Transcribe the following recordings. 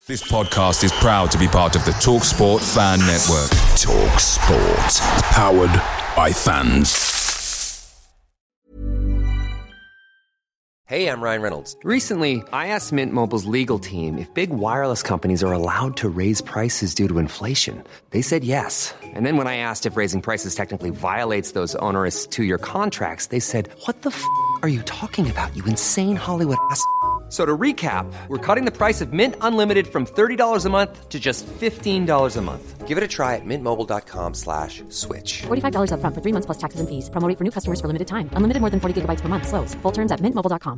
This podcast is proud to be part of the TalkSport Fan Network. TalkSport. Powered by fans. Hey, I'm Ryan Reynolds. Recently, I asked Mint Mobile's legal team if big wireless companies are allowed to raise prices due to inflation. They said yes. And then when I asked if raising prices technically violates those onerous two-year contracts, they said, "What the f*** are you talking about, you insane Hollywood ass?" So to recap, we're cutting the price of Mint Unlimited from $30 a month to just $15 a month. Give it a try at mintmobile.com/switch. $45 up front for 3 months plus taxes and fees. Promo rate for new customers for limited time. Unlimited more than 40 gigabytes per month. Slows full terms at mintmobile.com.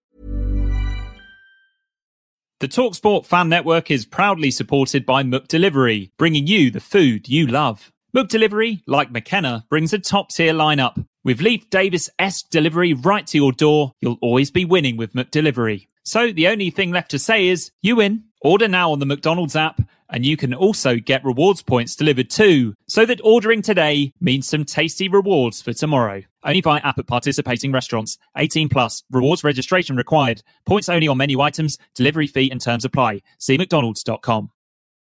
The TalkSport Fan Network is proudly supported by McDelivery, bringing you the food you love. McDelivery, like McKenna, brings a top-tier lineup. With Leif Davis-esque delivery right to your door, you'll always be winning with McDelivery. So the only thing left to say is, you win. Order now on the McDonald's app, and you can also get rewards points delivered too, so that ordering today means some tasty rewards for tomorrow. Only via app at participating restaurants. 18 plus. Rewards registration required. Points only on menu items. Delivery fee and terms apply. See mcdonalds.com.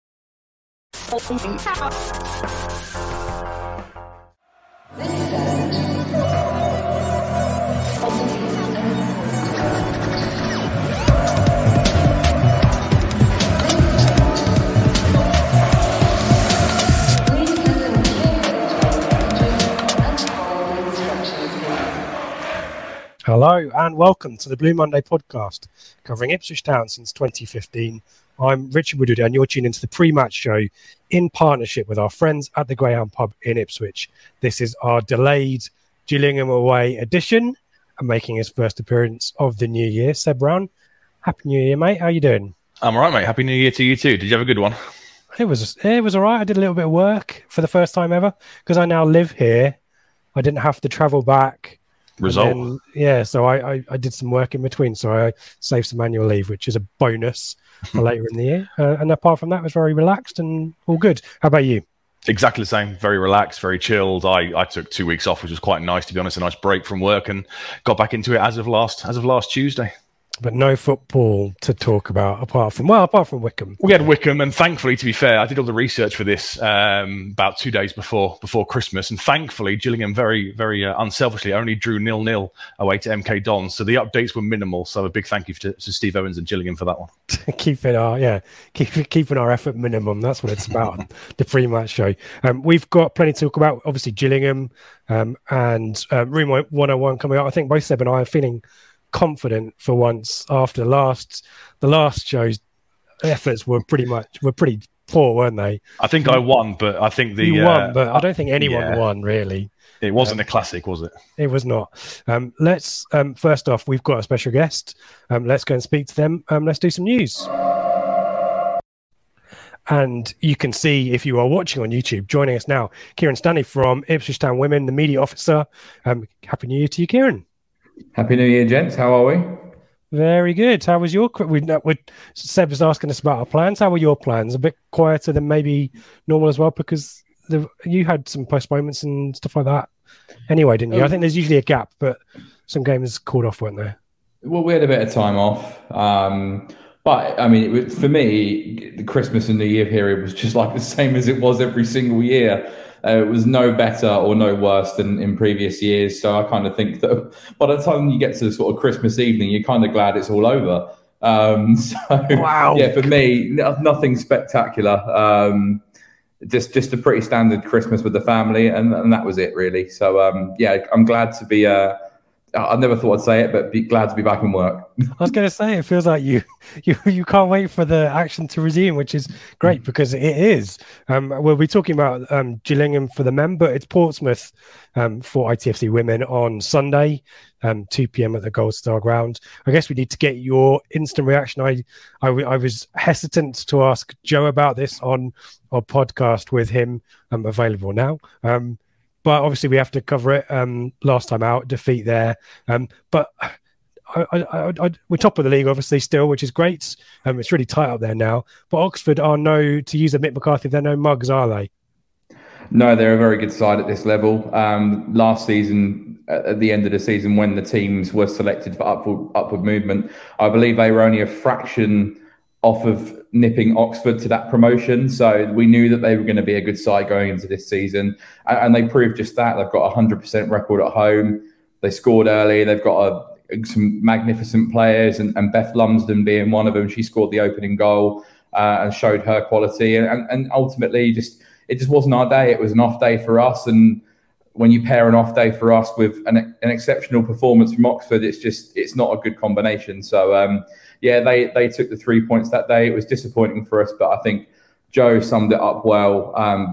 Hello and welcome to the Blue Monday podcast, covering Ipswich Town since 2015. I'm Richard Woodward and you're tuned into the pre-match show in partnership with our friends at the Greyhound Pub in Ipswich. This is our delayed Gillingham away edition and making his first appearance of the new year. Seb Brown, Happy New Year, mate. How you doing? I'm all right, mate. Happy New Year to you too. Did you have a good one? It was all right. I did a little bit of work for the first time ever because I now live here. I didn't have to travel back. Result. So I did some work in between, so I saved some annual leave, which is a bonus for later in the year. And apart from that, it was very relaxed and all good. How about you? Exactly the same. Very relaxed, very chilled. I took 2 weeks off, which was quite nice, to be honest. A nice break from work and got back into it as of last Tuesday. But no football to talk about apart from Wycombe. We had Wycombe, and thankfully, to be fair, I did all the research for this about 2 days before Christmas, and thankfully, Gillingham very, very unselfishly only drew 0-0 away to MK Dons, so the updates were minimal. So a big thank you to Steve Evans and Gillingham for that one. keeping our effort minimum. That's what it's about. The pre-match show. We've got plenty to talk about. Obviously, Gillingham and Room 101 coming up. I think both Seb and I are feeling confident for once after the last show's efforts were pretty poor, weren't they? I think I won, but I think you won, but I don't think anyone won really. It wasn't a classic, was it? It was not. Let's first off, we've got a special guest. Let's go and speak to them. Let's do some news. And you can see, if you are watching on YouTube, joining us now, Kieran Stanley from Ipswich Town Women, the media officer. Happy New Year to you, Kieran. Happy New Year, gents. How are we? Very good. How was your... Seb was asking us about our plans. How were your plans? A bit quieter than maybe normal as well, because you had some postponements and stuff like that anyway, didn't you? I think there's usually a gap, but some games called off, weren't there? Well, we had a bit of time off. But, I mean, for me, the Christmas and New Year period was just like the same as it was every single year. It was no better or no worse than in previous years. So I kind of think that by the time you get to the sort of Christmas evening, you're kind of glad it's all over. Wow. Yeah, for me, nothing spectacular. Just a pretty standard Christmas with the family, and that was it really. So I'm glad to be. I never thought I'd say it, but be glad to be back in work. I was going to say, it feels like you can't wait for the action to resume, which is great because it is. We'll be talking about Gillingham for the men, but it's Portsmouth for ITFC women on Sunday, 2 p.m. at the Gold Star Ground. I guess we need to get your instant reaction. I was hesitant to ask Joe about this on our podcast with him, available now. But obviously we have to cover it. Last time out, defeat there. But we're top of the league, obviously, still, which is great. It's really tight up there now. But Oxford are to use a Mick McCarthy, they're no mugs, are they? No, they're a very good side at this level. Last season, at the end of the season, when the teams were selected for upward movement, I believe they were only a fraction off of nipping Oxford to that promotion. So we knew that they were going to be a good side going into this season. And they proved just that. They've got a 100% record at home. They scored early. They've got some magnificent players, and Beth Lumsden being one of them. She scored the opening goal and showed her quality. And ultimately, it just wasn't our day. It was an off day for us. And when you pair an off day for us with an exceptional performance from Oxford, it's not a good combination. So, they took the 3 points that day. It was disappointing for us, but I think Joe summed it up well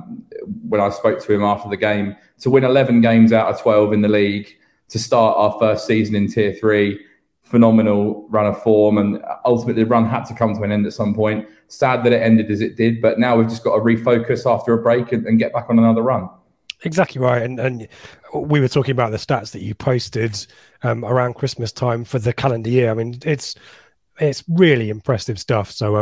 when I spoke to him after the game. To win 11 games out of 12 in the league, to start our first season in Tier 3, phenomenal run of form, and ultimately the run had to come to an end at some point. Sad that it ended as it did, but now we've just got to refocus after a break and get back on another run. Exactly right. And we were talking about the stats that you posted around Christmas time for the calendar year. I mean, it's really impressive stuff. So,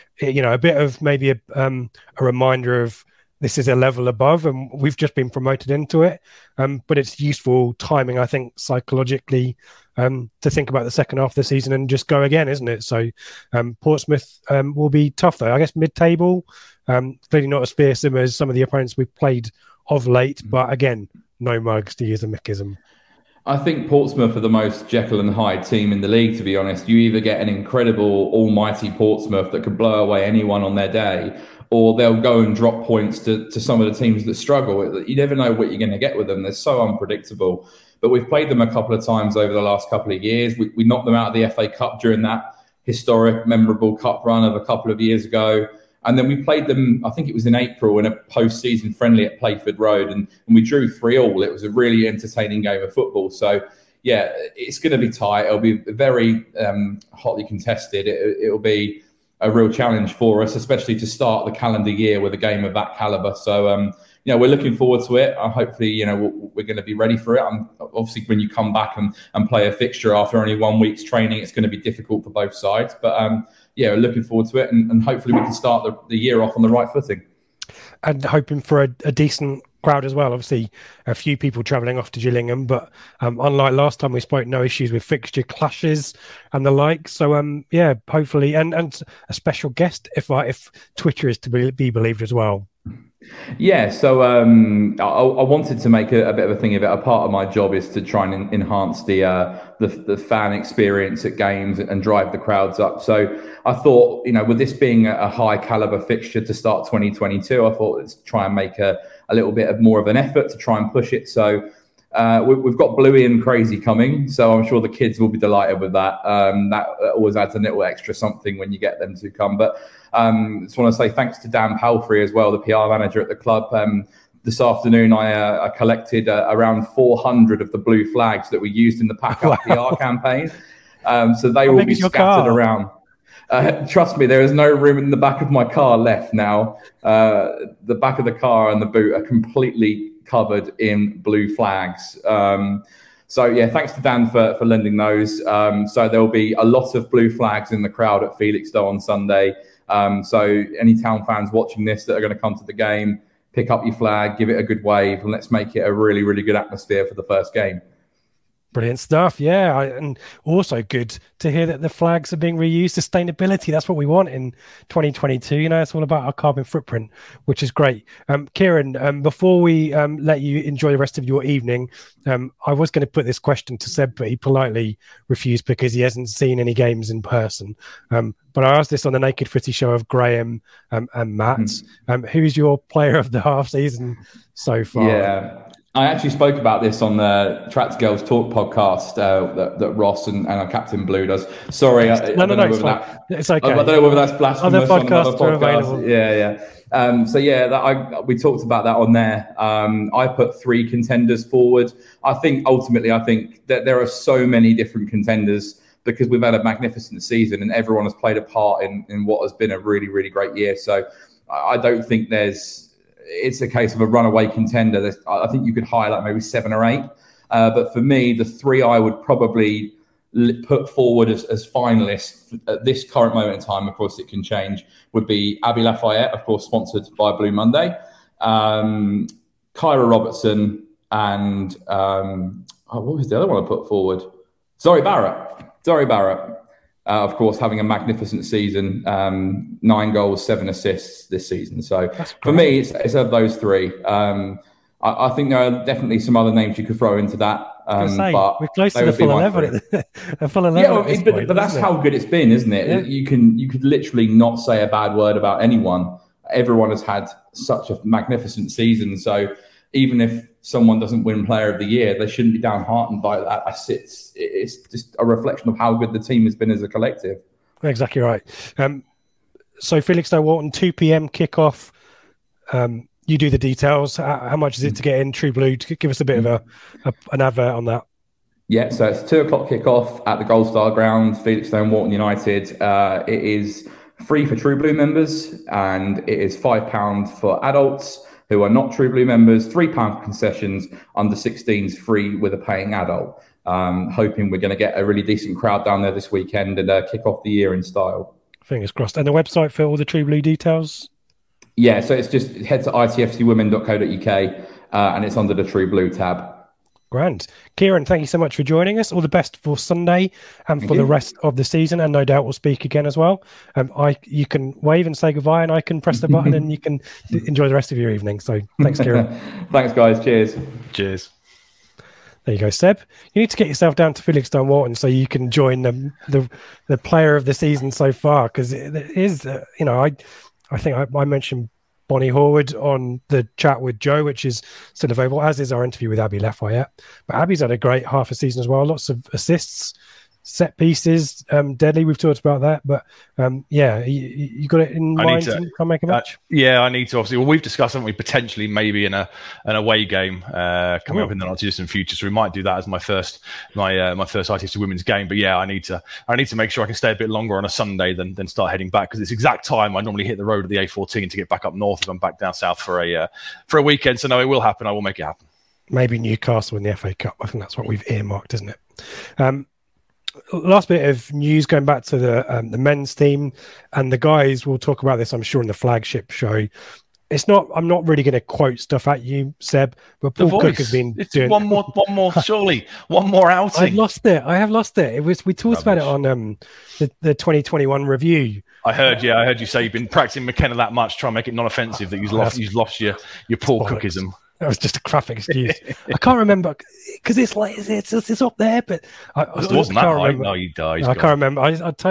a bit of maybe a reminder of this is a level above, and we've just been promoted into it. But it's useful timing, I think, psychologically, to think about the second half of the season and just go again, isn't it? So Portsmouth will be tough, though. I guess mid-table, clearly not as fearsome as some of the opponents we've played of late, but again, no mugs, to use a Mickism. I think Portsmouth are the most Jekyll and Hyde team in the league, to be honest. You either get an incredible, almighty Portsmouth that could blow away anyone on their day, or they'll go and drop points to some of the teams that struggle. You never know what you're going to get with them. They're so unpredictable. But we've played them a couple of times over the last couple of years. We knocked them out of the FA Cup during that historic, memorable cup run of a couple of years ago. And then we played them, I think it was in April, in a post-season friendly at Playford Road, and we drew 3-3. It was a really entertaining game of football. So, yeah, it's going to be tight. It'll be very hotly contested. It'll be a real challenge for us, especially to start the calendar year with a game of that calibre. So, we're looking forward to it. Hopefully, we're going to be ready for it. Obviously, when you come back and play a fixture after only 1 week's training, it's going to be difficult for both sides. But, we're looking forward to it, and hopefully we can start the year off on the right footing. And hoping for a decent crowd as well. Obviously, a few people travelling off to Gillingham, but unlike last time we spoke, no issues with fixture clashes and the like. So, hopefully, and a special guest if Twitter is to be believed as well. Yeah, so I wanted to make a bit of a thing of it. A part of my job is to try and enhance the fan experience at games and drive the crowds up. So I thought, with this being a high caliber fixture to start 2022, I thought let's try and make a little bit more of an effort to try and push it. So we've got Bluey and Crazy coming, so I'm sure the kids will be delighted with that. That always adds a little extra something when you get them to come. But just want to say thanks to Dan Palfrey as well, the PR manager at the club. This afternoon, I collected around 400 of the blue flags that we used in the Pack Up PR campaign. So they will be scattered around. Trust me, there is no room in the back of my car left now. The back of the car and the boot are completely covered in blue flags. Thanks to Dan for lending those. So there will be a lot of blue flags in the crowd at Felixstowe on Sunday. So any Town fans watching this that are going to come to the game, pick up your flag, give it a good wave, and let's make it a really, really good atmosphere for the first game. Brilliant stuff, yeah. And also good to hear that the flags are being reused. Sustainability, that's what we want in 2022. It's all about our carbon footprint, which is great. Kieran, before we let you enjoy the rest of your evening, I was going to put this question to Seb, but he politely refused because he hasn't seen any games in person. But I asked this on the Naked Footy show of Graham and Matt. Who's your player of the half season so far? Yeah. I actually spoke about this on the Trats Girls Talk podcast that Ross and our Captain Blue does. Sorry, it's okay. I don't know whether that's blasphemous. Other podcasts are available. Yeah. We talked about that on there. I put 3 contenders forward. I think that there are so many different contenders because we've had a magnificent season and everyone has played a part in what has been a really, really great year. So I don't think it's a case of a runaway contender. I think you could highlight maybe 7 or 8. But for me, the 3 I would probably put forward as finalists at this current moment in time, of course it can change, would be Abbey Lafayette, of course, sponsored by Blue Monday, Kyra Robertson, and what was the other one I put forward? Zoe Barrett. Of course, having a magnificent season, 9 goals, 7 assists this season. So for me, it's of those three. I think there are definitely some other names you could throw into that. But we're close to the full 11. But that's how good it's been, isn't it? Yeah. You could literally not say a bad word about anyone. Everyone has had such a magnificent season. So even if someone doesn't win Player of the Year, they shouldn't be downhearted by that. It's just a reflection of how good the team has been as a collective. Exactly right. So Felixstowe Walton, 2 p.m. kickoff. You do the details. How much is it to get in? True Blue, give us a bit of an advert on that. Yeah, so it's 2 o'clock kickoff at the Gold Star Ground, Felixstowe Walton United. It is free for True Blue members, and it is £5 for adults who are not True Blue members, £3 for concessions, under 16s free with a paying adult. Hoping we're going to get a really decent crowd down there this weekend and kick off the year in style. Fingers crossed. And the website for all the True Blue details? Yeah, so it's just head to itfcwomen.co.uk and it's under the True Blue tab. Grand. Kieran, thank you so much for joining us. All the best for Sunday and for the rest of the season, and no doubt we'll speak again as well. You can wave and say goodbye, and I can press the button and you can enjoy the rest of your evening. So thanks, Kieran. Thanks, guys. Cheers. Cheers. There you go, Seb. You need to get yourself down to Felixstowe Walton so you can join the player of the season so far, because it is, I think I mentioned Bonnie Horwood on the chat with Joe, which is still available, as is our interview with Abby Lafayette. But Abby's had a great half a season as well. Lots of assists, set pieces, deadly. We've talked about that. But you got it in mind to come make a match? I need to, obviously. Well, we've discussed, haven't we, potentially maybe in an away game coming up in the not too distant future. So we might do that as my first ITFC women's game. But I need to make sure I can stay a bit longer on a Sunday than start heading back, because it's exact time I normally hit the road of the A14 to get back up north if I'm back down south for a weekend. So no, it will happen. I will make it happen. Maybe Newcastle in the FA Cup. I think that's what we've earmarked, isn't it? Last bit of news going back to the men's team, and the guys will talk about this, I'm sure, in the flagship show. I'm not really going to quote stuff at you, Seb, but Paul Cook has been doing one more, surely one more outing. I have lost it. We talked about it on the 2021 review. I heard you say you've been practicing McKenna that much, trying to make it non-offensive, that you've lost your Paul Cookism. That was just a crap excuse. I can't remember, because it's it's up there, but it wasn't that high. No, you died. I can't remember.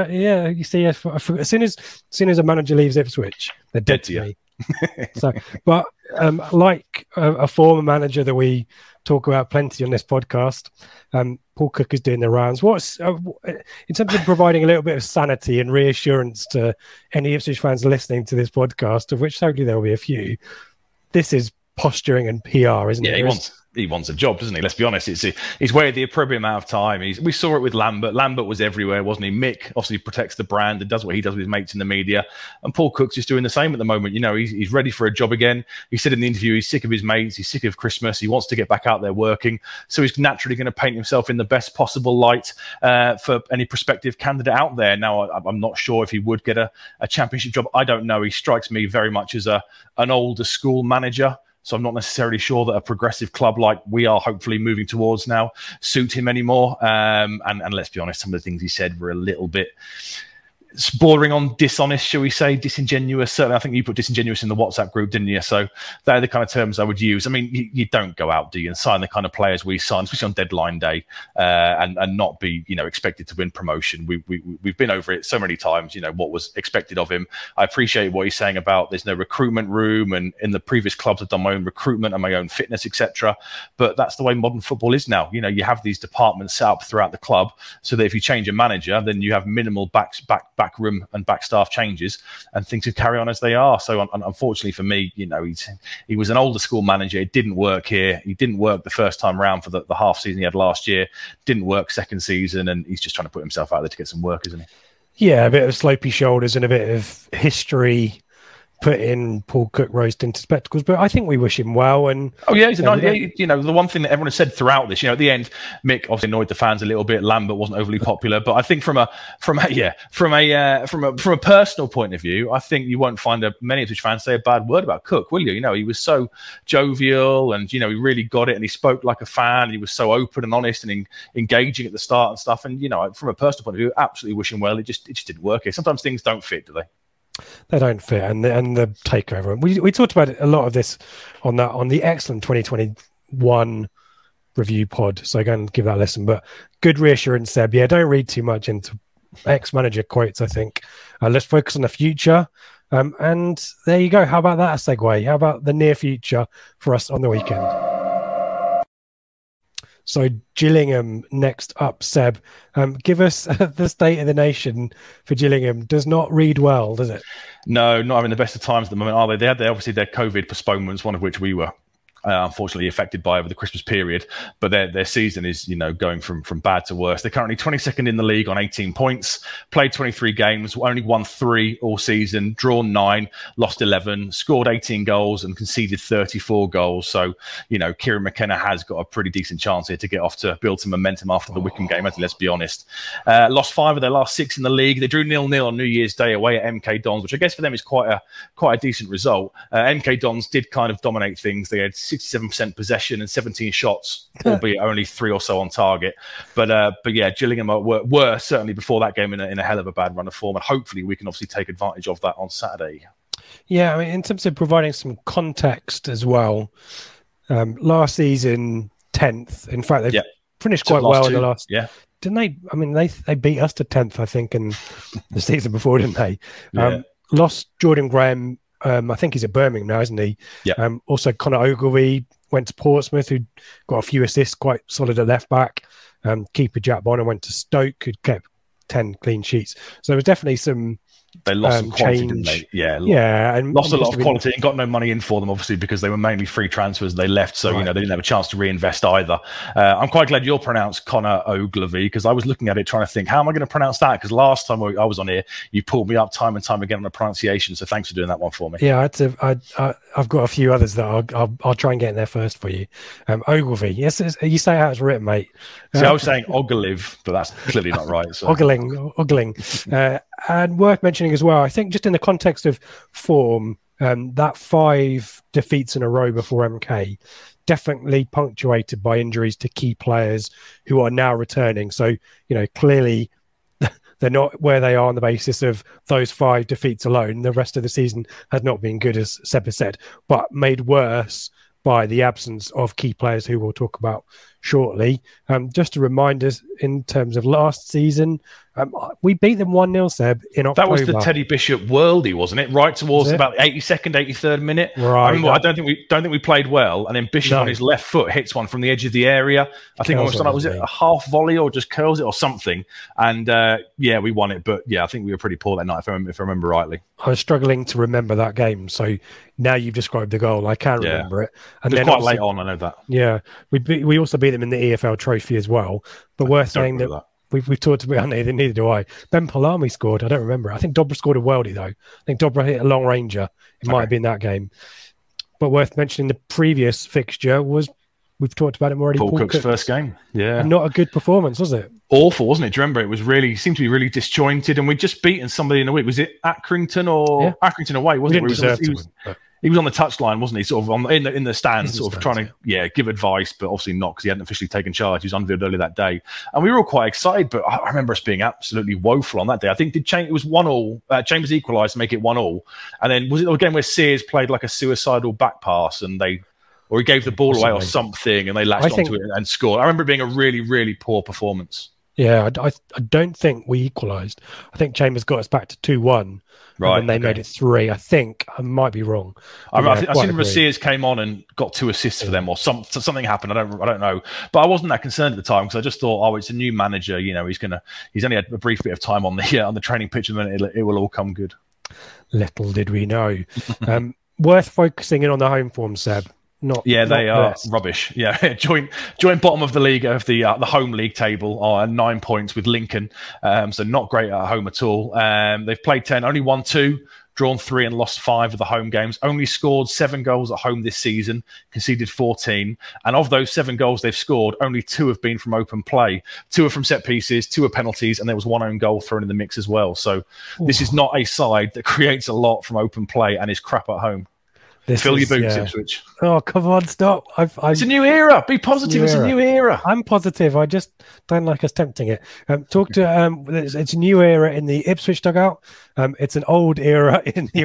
You see, as soon as a manager leaves Ipswich, they're dead to me. So, but like a former manager that we talk about plenty on this podcast, Paul Cook is doing the rounds. What's in terms of providing a little bit of sanity and reassurance to any Ipswich fans listening to this podcast, of which hopefully there will be a few. This is posturing and PR, isn't it? Yeah, he wants a job, doesn't he? Let's be honest. He's waited the appropriate amount of time. We saw it with Lambert. Lambert was everywhere, wasn't he? Mick obviously protects the brand and does what he does with his mates in the media. And Paul Cook's just doing the same at the moment. He's ready for a job again. He said in the interview he's sick of his mates. He's sick of Christmas. He wants to get back out there working. So he's naturally going to paint himself in the best possible light for any prospective candidate out there. Now, I'm not sure if he would get a championship job. I don't know. He strikes me very much as an older school manager. So I'm not necessarily sure that a progressive club like we are hopefully moving towards now suit him anymore. And let's be honest, some of the things he said were a little bit bordering on dishonest, shall we say, disingenuous. Certainly, I think you put disingenuous in the WhatsApp group, didn't you? So they're the kind of terms I would use. I mean, you don't go out, do you, and sign the kind of players we sign, especially on deadline day, and not be, expected to win promotion. We've been over it so many times, what was expected of him. I appreciate what he's saying about there's no recruitment room, and in the previous clubs I've done my own recruitment and my own fitness, etc. But that's the way modern football is now. You have these departments set up throughout the club so that if you change a manager, then you have minimal back room and back staff changes, and things can carry on as they are. So unfortunately for me, he was an older school manager. It didn't work here. He didn't work the first time round for the half season he had last year. Didn't work second season, and he's just trying to put himself out there to get some work, isn't he? Yeah, a bit of slopey shoulders and a bit of history put in Paul Cook rose tinted spectacles, but I think we wish him well. And he's the one thing that everyone has said throughout this, at the end, Mick obviously annoyed the fans a little bit. Lambert wasn't overly popular, but I think from a personal point of view, I think you won't find many Ipswich fans say a bad word about Cook, will you? He was so jovial, and he really got it, and he spoke like a fan. And he was so open and honest and engaging at the start and stuff. And from a personal point of view, absolutely wish him well. It just didn't work here. Sometimes things don't fit, do they? They don't fit, and the takeover. We talked about a lot of this on the excellent 2021 review pod. So go and give that a listen. But good reassurance, Seb. Yeah, don't read too much into ex-manager quotes. I think let's focus on the future. And there you go. How about that a segue? How about the near future for us on the weekend? So Gillingham next up, Seb. Give us the state of the nation for Gillingham. Does not read well, does it? No, not having the best of times at the moment, are they? They had obviously their COVID postponements, one of which we were unfortunately affected by over the Christmas period, but their season is going from bad to worse. They're currently 22nd in the league on 18 points, played 23 games, only won 3 all season, drawn 9, lost 11, scored 18 goals and conceded 34 goals. So Kieran McKenna has got a pretty decent chance here to get off to build some momentum after the Wycombe game. Let's be honest. Lost 5 of their last 6 in the league. They drew 0-0 on New Year's Day away at MK Dons, which I guess for them is quite a decent result. MK Dons did kind of dominate things. They had 67% possession and 17 shots, albeit only 3 or so on target. But yeah, Gillingham were certainly before that game in a hell of a bad run of form, and hopefully we can obviously take advantage of that on Saturday. Yeah, I mean, in terms of providing some context as well, last season 10th. In fact, they've finished quite well in the last. Yeah. Didn't they? I mean, they beat us to 10th, I think, in the season before, didn't they? Yeah. Lost Jordan Graham. I think he's at Birmingham now, isn't he? Yeah. Also, Connor Ogilvie went to Portsmouth, who got a few assists, quite solid at left back. Keeper Jack Bonner went to Stoke, who'd kept 10 clean sheets. So there was definitely some. They lost some quality, didn't they? Yeah, and lost a lot of quality and got no money in for them, obviously, because they were mainly free transfers. They left, so they didn't have a chance to reinvest either. I'm quite glad you'll pronounce Connor Ogilvie, because I was looking at it trying to think, how am I going to pronounce that? Because last time I was on here, you pulled me up time and time again on the pronunciation. So thanks for doing that one for me. Yeah, I've got a few others that I'll try and get in there first for you. Ogilvie, yes, you say how it's written, mate. See, I was saying Ogilvie, but that's clearly not right. So. Ogling. And worth mentioning as well, I think just in the context of form, that 5 defeats in a row before MK, definitely punctuated by injuries to key players who are now returning. So, clearly they're not where they are on the basis of those 5 defeats alone. The rest of the season has not been good, as Seb has said, but made worse by the absence of key players who we'll talk about shortly. Just to remind us, in terms of last season, we beat them 1-0, Seb, in October. That was the Teddy Bishop worldie, wasn't it? Right towards about the 82nd, 83rd minute. Right. I don't think we played well, and then Bishop on his left foot hits one from the edge of the area. I think was it a half volley or just curls it or something? And we won it. But yeah, I think we were pretty poor that night, if I remember rightly. I was struggling to remember that game, so now you've described the goal. I can remember it. And it was quite late on, I know that. Yeah, we also beat them in the EFL Trophy as well. But worth saying that we've talked about it, neither do I. Ben Palami scored. I don't remember. I think Dobra scored a worldie, though. I think Dobra hit a long ranger. It might have been that game. But worth mentioning, the previous fixture was, we've talked about it already, Paul Cook's first game. Yeah. And not a good performance, was it? Awful, wasn't it? Do you remember? It was seemed to be really disjointed, and we'd just beaten somebody in the week. Was it Accrington or Accrington away, wasn't it? He was on the touchline, wasn't he? Sort of in the stands, sort of trying to give advice, but obviously not, because he hadn't officially taken charge. He was unveiled early that day, and we were all quite excited. But I remember us being absolutely woeful on that day. I think it was 1-1. Chambers equalised to make it 1-1, and then was it again where Sears played like a suicidal back pass, and he gave the ball away or something, and they latched onto it and scored. I remember it being a really, really poor performance. Yeah, I don't think we equalised. I think Chambers got us back to 2-1. Right, and they made it 3. I think I might be wrong. I think Sears came on and got 2 assists for them, or something happened. I don't know, but I wasn't that concerned at the time, because I just thought, it's a new manager. He's only had a brief bit of time on the training pitch, and then it will all come good. Little did we know. Worth focusing in on the home form, Seb. They are rubbish. Yeah, joint bottom of the league, of the home league table, on 9 points with Lincoln. So not great at home at all. They've played 10, only won 2, drawn 3 and lost 5 of the home games. Only scored 7 goals at home this season, conceded 14. And of those 7 goals they've scored, only 2 have been from open play. 2 are from set pieces, 2 are penalties, and there was 1 own goal thrown in the mix as well. So this is not a side that creates a lot from open play and is crap at home. Fill your boots, Ipswich. Oh, come on, stop. It's a new era. Be positive. It's a new era. I'm positive. I just don't like us tempting it. It's a new era in the Ipswich dugout. It's an old era in the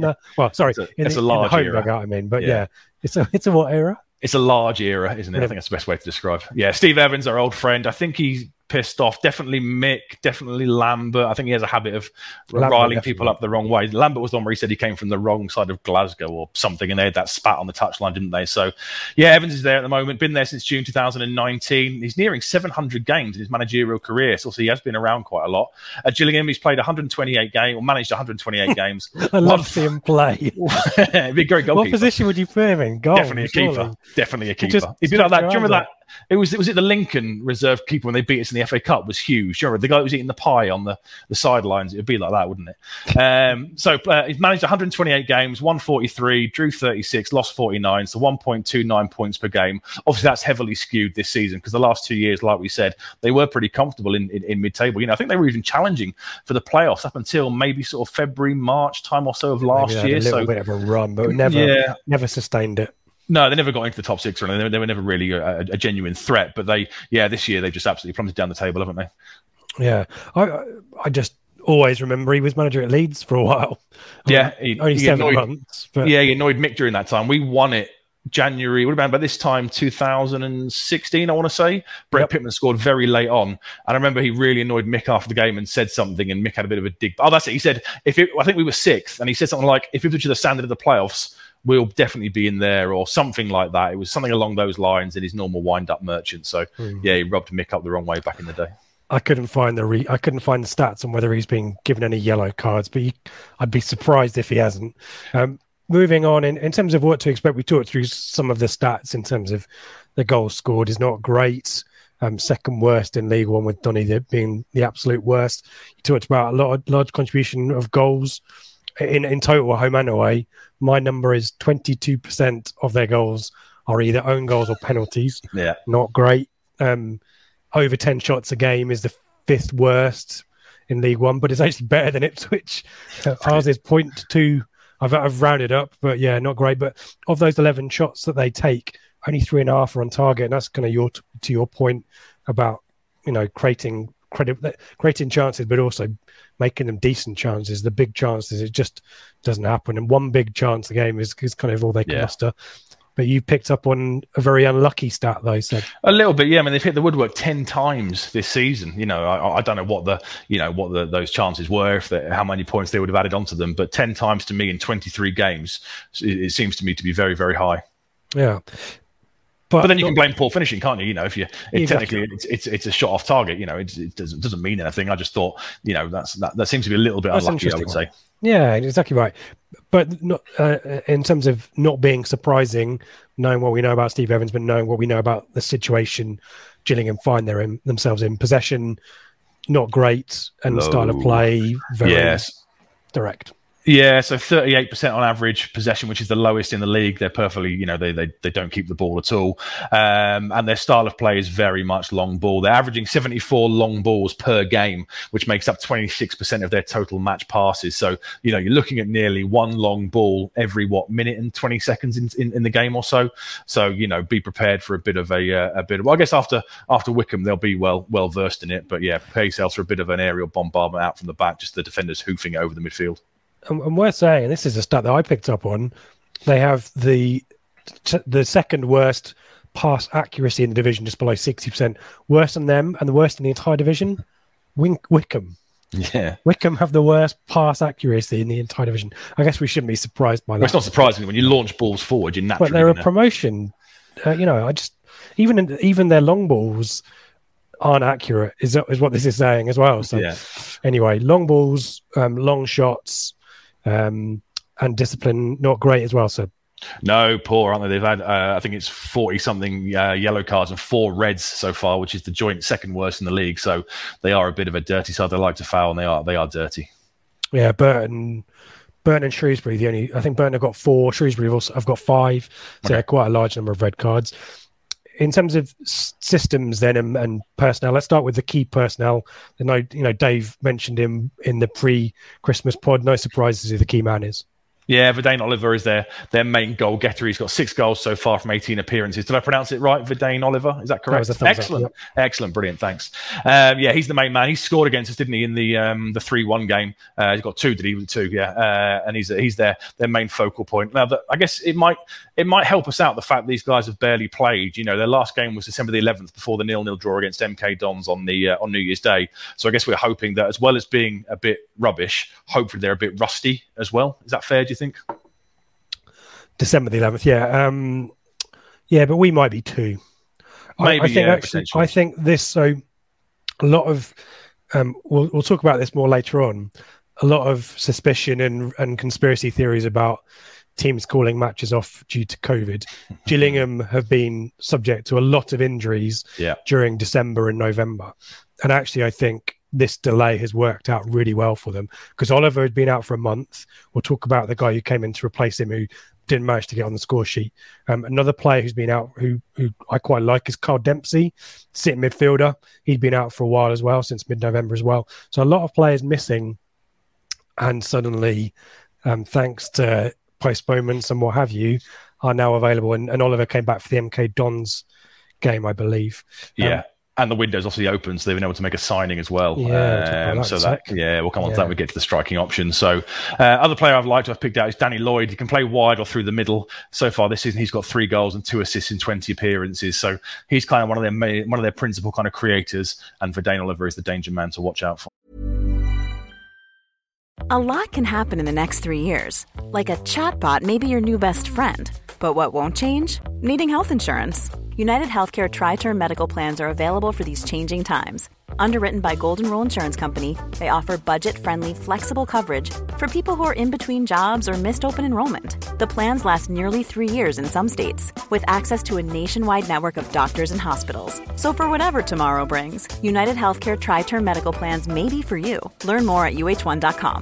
large home era. Dugout, I mean. But it's a what era? It's a large era, isn't it? I think that's the best way to describe. Yeah, Steve Evans, our old friend. I think he's pissed off. Definitely Mick, definitely Lambert. I think he has a habit of riling people up the wrong way. Lambert was the one where he said he came from the wrong side of Glasgow or something, and they had that spat on the touchline, didn't they? So, yeah, Evans is there at the moment. Been there since June 2019. He's nearing 700 games in his managerial career, so he has been around quite a lot. At Gillingham, he's played 128 games, or managed 128 games. I love to see him play. He'd be a great goalkeeper. What position would you put him in? Goal, Definitely a keeper. Definitely a keeper. He'd be like that. Do you remember that? Was it the Lincoln reserve keeper when they beat us in the FA Cup was huge. Do you remember the guy who was eating the pie on the sidelines? It would be like that, wouldn't it? He's managed 128 games, 143, drew 36, lost 49, so 1.29 points per game. Obviously, that's heavily skewed this season because the last 2 years, like we said, they were pretty comfortable in mid-table. I think they were even challenging for the playoffs up until maybe sort of February, March time or so of last year. A little bit of a run, but never sustained it. No, they never got into the top 6 or anything. They were never really a genuine threat. But this year they've just absolutely plummeted down the table, haven't they? Yeah, I just always remember he was manager at Leeds for a while. Yeah, only 7 months. But... Yeah, he annoyed Mick during that time. We won it January. Would have been about this time, 2016. I want to say Brett Pittman scored very late on, and I remember he really annoyed Mick after the game and said something, and Mick had a bit of a dig. Oh, that's it. He said, I think we were 6th, and he said something like, "If it was to the standard of the playoffs, we'll definitely be in there," or something like that. It was something along those lines in his normal wind-up merchant. So he rubbed Mick up the wrong way back in the day. I couldn't find the stats on whether he's been given any yellow cards, but I'd be surprised if he hasn't. Moving on, in terms of what to expect, we talked through some of the stats in terms of the goals scored is not great. Second worst in League One, with Donny being the absolute worst. You talked about a large contribution of goals in total, home and away. My number is 22% of their goals are either own goals or penalties. Yeah, not great. Over 10 shots a game is the 5th worst in League One, but it's actually better than Ipswich. Ours is 0.2. I've rounded up, but yeah, not great. But of those 11 shots that they take, only 3.5 are on target, and that's kind of to your point about creating chances, but also making them decent chances. The big chances, it just doesn't happen. And one big chance a game is kind of all they can muster. But you picked up on a very unlucky stat, though. Said a little bit, yeah. I mean, they've hit the woodwork 10 times this season. I don't know what those chances were, how many points they would have added onto them. But 10 times to me in 23 games, it seems to me to be very, very high. Yeah. But then you can blame poor finishing, can't you? Technically it's a shot off target. It doesn't mean anything. I just thought, that seems to be a little bit unlucky, I would say. Yeah, exactly right. But not, in terms of not being surprising, knowing what we know about Steve Evans, but knowing what we know about the situation Gillingham find themselves in, possession, not great, and the style of play, very direct. Yeah, so 38% on average possession, which is the lowest in the league. They're perfectly, they don't keep the ball at all. And their style of play is very much long ball. They're averaging 74 long balls per game, which makes up 26% of their total match passes. So, you're looking at nearly one long ball every, minute and 20 seconds in the game or so. So, be prepared for a bit of well, I guess after Wycombe, they'll be well versed in it. But yeah, prepare yourselves for a bit of an aerial bombardment out from the back, just the defenders hoofing it over the midfield. And we're saying, and this is a stat that I picked up on, they have the second worst pass accuracy in the division, just below 60%. Worse than them, and the worst in the entire division, Wycombe. Yeah. Wycombe have the worst pass accuracy in the entire division. I guess we shouldn't be surprised by that. Well, it's not surprising when you launch balls forward, you're naturally... But they're a promotion. Even their long balls aren't accurate, is what this is saying as well. So anyway, long balls, long shots... and discipline not great as well. So no, poor, aren't they? They've had I think it's 40-something yellow cards and 4 reds so far, which is the joint second worst in the league. So they are a bit of a dirty side. They like to foul, and they are dirty. Yeah, Burton Burton and Shrewsbury, I think Burton have got 4, Shrewsbury have got 5, so they're quite a large number of red cards. In terms of systems then and personnel, let's start with the key personnel. I know, Dave mentioned him in the pre-Christmas pod. No surprises who the key man is. Yeah, Verdane Oliver is their main goal getter. He's got 6 goals so far from 18 appearances. Did I pronounce it right? Verdane Oliver, is that correct? Excellent, up, yep. Excellent, brilliant, thanks. He's the main man. He scored against us, didn't he, in the 3-1 game? He's got 2, did he? 2, yeah. And he's their main focal point. Now, I guess it might help us out the fact these guys have barely played. Their last game was December the 11th before the 0-0 draw against MK Dons on New Year's Day. So I guess we're hoping that as well as being a bit rubbish, hopefully they're a bit rusty as well. Is that fair, do you think? December the 11th, yeah, but we might be too. Maybe, I think this. So a lot of we'll talk about this more later on. A lot of suspicion and conspiracy theories about teams calling matches off due to COVID. Gillingham have been subject to a lot of injuries during December and November, and actually, I think this delay has worked out really well for them because Oliver had been out for a month. We'll talk about the guy who came in to replace him who didn't manage to get on the score sheet. Another player who's been out who I quite like is Carl Dempsey, sitting midfielder. He'd been out for a while as well, since mid-November as well. So a lot of players missing, and suddenly, thanks to postponements and what have you, are now available. And Oliver came back for the MK Dons game, I believe. And the window's obviously open, so they've been able to make a signing as well. We'll come on to that. We get to the striking options. So, other player I've picked out is Danny Lloyd. He can play wide or through the middle. So far this season, he's got 3 goals and 2 assists in 20 appearances. So he's kind of one of their principal kind of creators. And Verdane Oliver is the danger man to watch out for. A lot can happen in the next 3 years, like a chatbot may be your new best friend. But what won't change? Needing health insurance. United Healthcare Tri-Term Medical Plans are available for these changing times. Underwritten by Golden Rule Insurance Company, they offer budget-friendly, flexible coverage for people who are in between jobs or missed open enrollment. The plans last nearly 3 years in some states, with access to a nationwide network of doctors and hospitals. So for whatever tomorrow brings, United Healthcare Tri-Term Medical Plans may be for you. Learn more at uh1.com.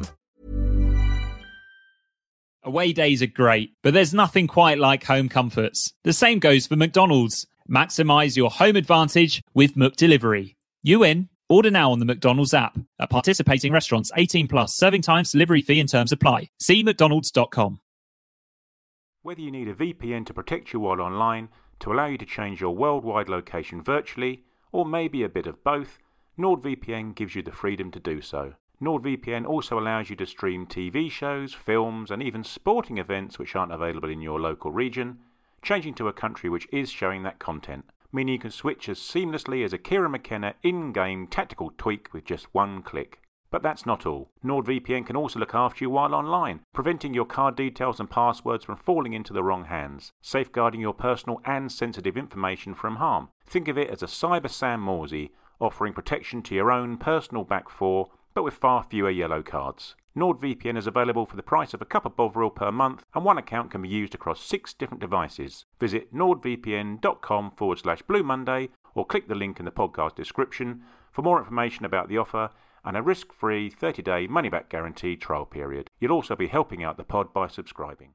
Away days are great, but there's nothing quite like home comforts. The same goes for McDonald's. Maximise your home advantage with McDelivery. You in? Order now on the McDonald's app. At participating restaurants, 18 plus, serving times, delivery fee and terms apply. See mcdonalds.com. Whether you need a VPN to protect you while online, to allow you to change your worldwide location virtually, or maybe a bit of both, NordVPN gives you the freedom to do so. NordVPN also allows you to stream TV shows, films, and even sporting events which aren't available in your local region, changing to a country which is showing that content, meaning you can switch as seamlessly as a Kieran McKenna in-game tactical tweak with just one click. But that's not all. NordVPN can also look after you while online, preventing your card details and passwords from falling into the wrong hands, safeguarding your personal and sensitive information from harm. Think of it as a Cyber Sam Morsey, offering protection to your own personal back four, but with far fewer yellow cards. NordVPN is available for the price of a cup of Bovril per month, and one account can be used across 6 different devices. Visit nordvpn.com/Blue Monday or click the link in the podcast description for more information about the offer and a risk-free 30-day money-back guarantee trial period. You'll also be helping out the pod by subscribing.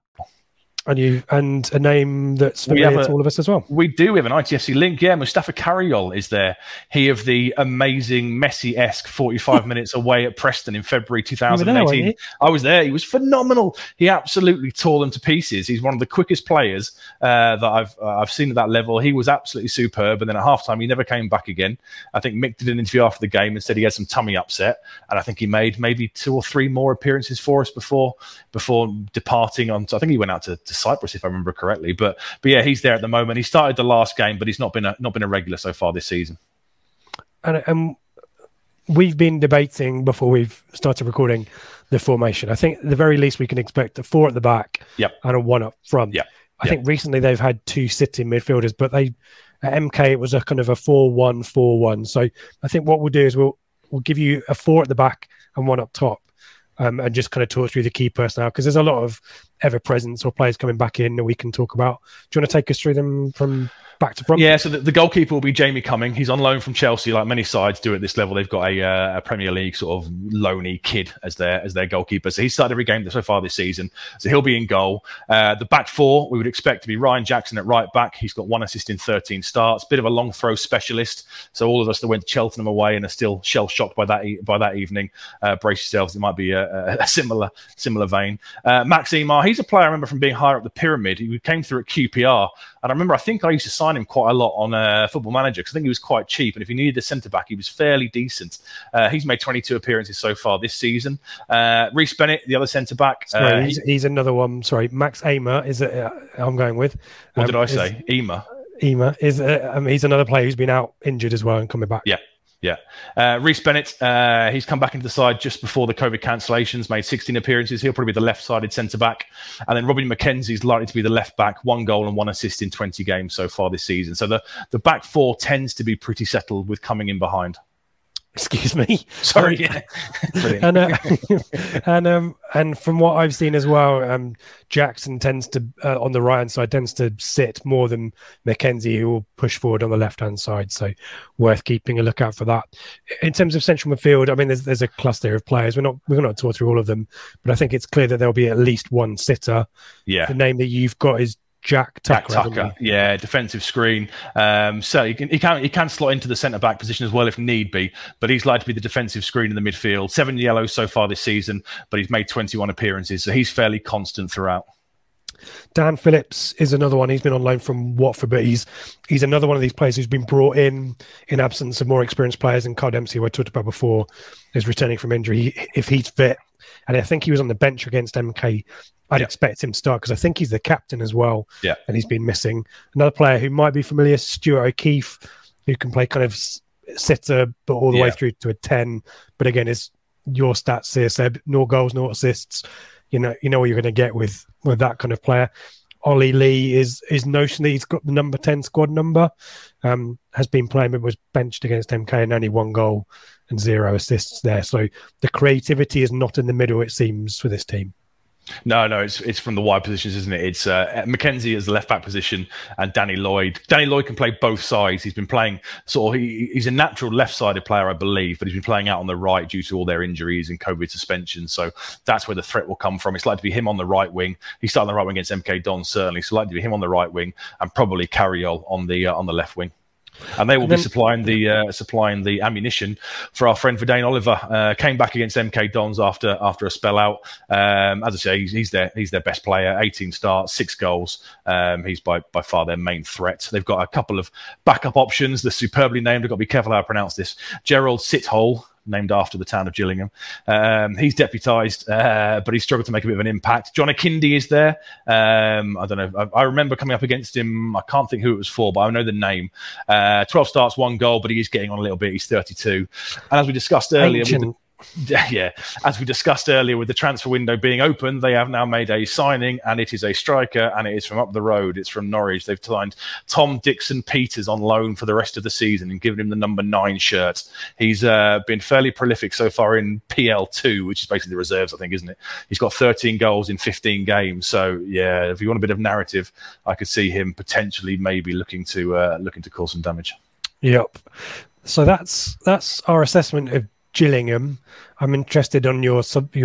And a name that's familiar to all of us as well. We do. We have an ITFC link. Yeah, Mustafa Carriol is there. He of the amazing Messi-esque 45 minutes away at Preston in February 2018. There, I was there. He was phenomenal. He absolutely tore them to pieces. He's one of the quickest players that I've seen at that level. He was absolutely superb. And then at halftime, he never came back again. I think Mick did an interview after the game and said he had some tummy upset. And I think he made maybe 2 or 3 more appearances for us before departing on. So I think he went out to Cyprus, if I remember correctly, but yeah, he's there at the moment. He started the last game, but he's not been a regular so far this season. And we've been debating before we've started recording the formation. I think at the very least we can expect a 4 at the back and a 1 up front. I think recently they've had 2 sitting midfielders, but at MK it was a kind of a 4-1-4-1. So I think what we'll do is we'll give you a 4 at the back and 1 up top. And just kind of talk through the key personnel, because there's a lot of ever-presence or players coming back in that we can talk about. Do you want to take us through them from back to front? Yeah, so the goalkeeper will be Jamie Cumming. He's on loan from Chelsea, like many sides do at this level. They've got a Premier League sort of loanee kid as their goalkeeper. So he's started every game so far this season. So he'll be in goal. The back four, we would expect to be Ryan Jackson at right back. He's got 1 assist in 13 starts. Bit of a long throw specialist. So all of us that went to Cheltenham away and are still shell-shocked by that evening, brace yourselves. It might be a similar vein. Max Emar, he's a player I remember from being higher up the pyramid. He came through at QPR. And I think I used to sign him quite a lot on Football Manager because I think he was quite cheap. And if you needed a centre-back, he was fairly decent. He's made 22 appearances so far this season. Reece Bennett, the other centre-back. He's another one. Sorry, Max Emar is I'm going with. What did I say? Emar. Emar is he's another player who's been out injured as well and coming back. Yeah. Reece Bennett, he's come back into the side just before the COVID cancellations, made 16 appearances. He'll probably be the left-sided centre-back. And then Robin McKenzie is likely to be the left-back, 1 goal and 1 assist in 20 games so far this season. So the back four tends to be pretty settled with Cumming in behind. Excuse me. Sorry. Yeah. and from what I've seen as well, Jackson tends to on the right hand side tends to sit more than McKenzie, who will push forward on the left hand side. So worth keeping a lookout for that. In terms of central midfield, I mean, there's a cluster of players. We're not talk through all of them, but I think it's clear that there'll be at least one sitter. Yeah. The name that you've got is Jack Tucker. Yeah, defensive screen. So he can slot into the centre-back position as well if need be, but he's likely to be the defensive screen in the midfield. 7 yellows so far this season, but he's made 21 appearances, so he's fairly constant throughout. Dan Phillips is another one. He's been on loan from Watford, but he's another one of these players who's been brought in absence of more experienced players. And Carl Dempsey, who I talked about before, is returning from injury. If he's fit, and I think he was on the bench against MK, I'd expect him to start because I think he's the captain as well. Yeah. And he's been missing. Another player who might be familiar, Stuart O'Keefe, who can play kind of sitter, but all the way through to a 10. But again, is your stats here, Seb, no goals, no assists. You know what you're going to get with that kind of player. Ollie Lee is notionally, he's got the number 10 squad number, has been playing, but was benched against MK and only 1 goal and 0 assists there. So the creativity is not in the middle, it seems, for this team. No, it's from the wide positions, isn't it? It's McKenzie as the left back position and Danny Lloyd. Danny Lloyd can play both sides. He's been playing he's a natural left-sided player, I believe, but he's been playing out on the right due to all their injuries and COVID suspension. So that's where the threat will come from. It's likely to be him on the right wing. He started on the right wing against MK Dons, certainly. So likely to be him on the right wing and probably Carriol on the left wing. And they will be supplying the ammunition for our friend Verdane Oliver. Came back against MK Dons after a spell out. As I say, he's their best player. 18 starts, 6 goals. He's by far their main threat. They've got a couple of backup options. They're superbly named. I've got to be careful how I pronounce this. Gerald Sithole, named after the town of Gillingham. He's deputised, but he's struggled to make a bit of an impact. John Akindi is there. I don't know. I remember coming up against him. I can't think who it was for, but I know the name. 12 starts, 1 goal, but he is getting on a little bit. He's 32. And as we discussed earlier... as we discussed earlier, with the transfer window being open, they have now made a signing, and it is a striker, and it is from up the road. It's from Norwich. They've signed Tom Dixon-Peters on loan for the rest of the season and given him the number 9 shirt. He's been fairly prolific so far in PL2, which is basically the reserves, I think, isn't it? He's got 13 goals in 15 games. So yeah, if you want a bit of narrative, I could see him potentially maybe looking to cause some damage. Yep. So that's our assessment of Gillingham. I'm interested on your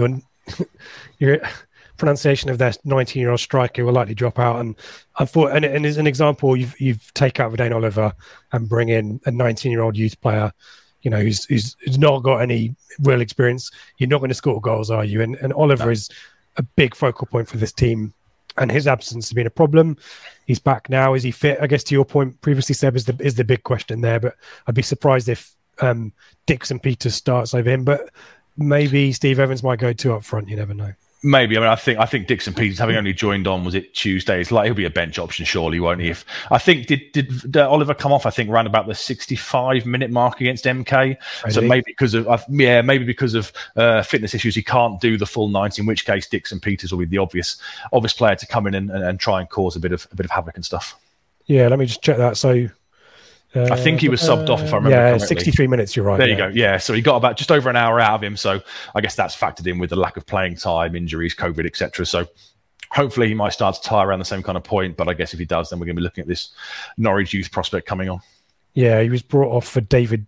pronunciation of their 19-year-old striker who will likely drop out. And I thought, and as an example, you've take out Verdane Oliver and bring in a 19-year-old youth player, who's not got any real experience. You're not going to score goals, are you? And Oliver is a big focal point for this team, and his absence has been a problem. He's back now. Is he fit? I guess to your point previously, Seb, is the big question there. But I'd be surprised if Dixon-Peters starts over him, but maybe Steve Evans might go 2 up front. You never know. Maybe. I mean, I think Dixon-Peters, having only joined on, was it Tuesday? It's like he'll be a bench option, surely, won't he? Did Oliver come off? I think around about the 65-minute mark against MK. So maybe because of fitness issues, he can't do the full 90. In which case, Dixon-Peters will be the obvious player to come in and try and cause a bit of havoc and stuff. Yeah, let me just check that. So. I think he was subbed off, if I remember correctly. 63 minutes, you're right. There you go. Yeah, so he got about just over an hour out of him. So I guess that's factored in with the lack of playing time, injuries, COVID, etc. So hopefully he might start to tie around the same kind of point. But I guess if he does, then we're going to be looking at this Norwich youth prospect coming on. Yeah, he was brought off for David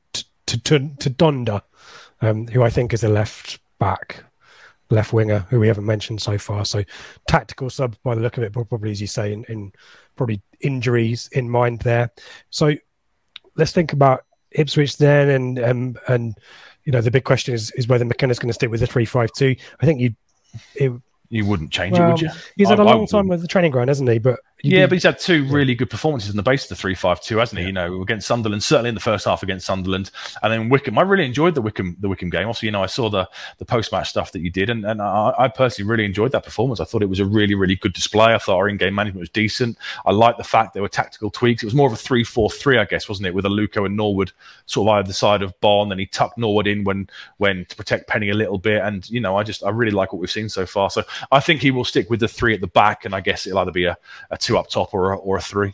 Tondor, who I think is a left winger, who we haven't mentioned so far. So tactical sub by the look of it, but probably, as you say, in probably injuries in mind there. So let's think about Ipswich then, and the big question is whether McKenna's going to stick with the 3-5-2. I think you wouldn't change it, would you? He's had a long time with the training ground, hasn't he? But he's had two really good performances in the base of the 3-5-2, hasn't he? Against Sunderland, certainly in the first half against Sunderland, and then Wickham. I really enjoyed the Wickham game. Also, I saw the post-match stuff that you did, and I personally really enjoyed that performance. I thought it was a really, really good display. I thought our in-game management was decent. I liked the fact there were tactical tweaks. It was more of a 3-4-3, I guess, wasn't it? With Aluko and Norwood sort of either side of Bond, and he tucked Norwood in when to protect Penny a little bit. And I really like what we've seen so far. So I think he will stick with the three at the back, and I guess it'll either be a two up top or a three.